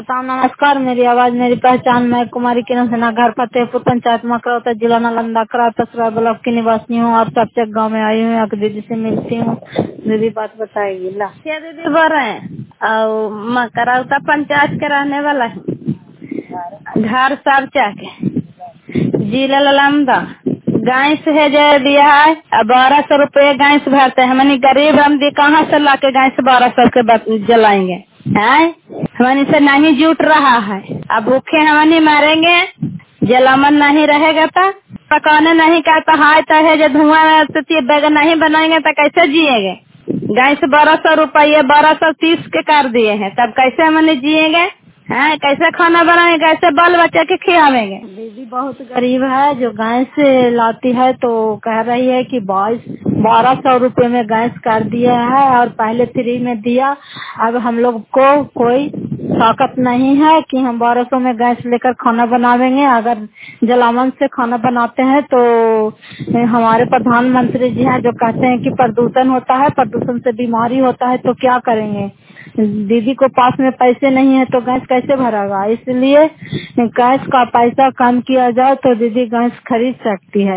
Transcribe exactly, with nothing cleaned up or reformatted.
साहब नमस्कार। मेरी आवाज मेरी पहचान, मैं कुमारी किरण सिन्हा, घर फतेहपुर पंचायत मकरौता, जिला नालंदा, करार पसरा ब्लॉक की निवासी हूँ और सबचक गांव में आई हूँ। एक दीदी से मिलती हूँ। दीदी बात बताएगी। ला क्या दीदी बोल रहे हैं? और मकरौता पंचायत के रहने वाला है, घर सबचा के, जिला नालंदा। गैस है जो दिया है बारह सौ रूपये गैस भरते हैं। हमनी गरीब आदमी कहाँ से ला के गैस बारह सौ के बत- जलाएंगे हैं? हमनी से नहीं जुट रहा है। अब भूखे हमनी मरेंगे, जलावन नहीं रहेगा तो पकाने नहीं का तो हाय तो है जो धुआं से बैगन नहीं बनाएंगे तो कैसे जिएंगे? गैस बारह सौ रूपये बारह सौ तीस के कर दिए हैं, तब कैसे हमने जिएंगे? हैं? कैसे खाना बनाएंगे? कैसे बाल बच्चे के खिलावेंगे? दीदी बहुत गरीब है, जो गैस से लाती है तो कह रही है कि बाईस बारह सौ रूपये में गैस कर दिया है और पहले फ्री में दिया। अब हम लोग को कोई ताकत नहीं है कि हम बारह सौ में गैस लेकर खाना बनावेंगे। अगर जलावन से खाना बनाते हैं तो हमारे प्रधानमंत्री जी हैं जो कहते हैं कि प्रदूषण होता है, प्रदूषण से बीमारी होता है, तो क्या करेंगे? दीदी को पास में पैसे नहीं है तो गैस कैसे भरेगा? इसलिए गैस का पैसा कम किया जाए तो दीदी गैस खरीद सकती है।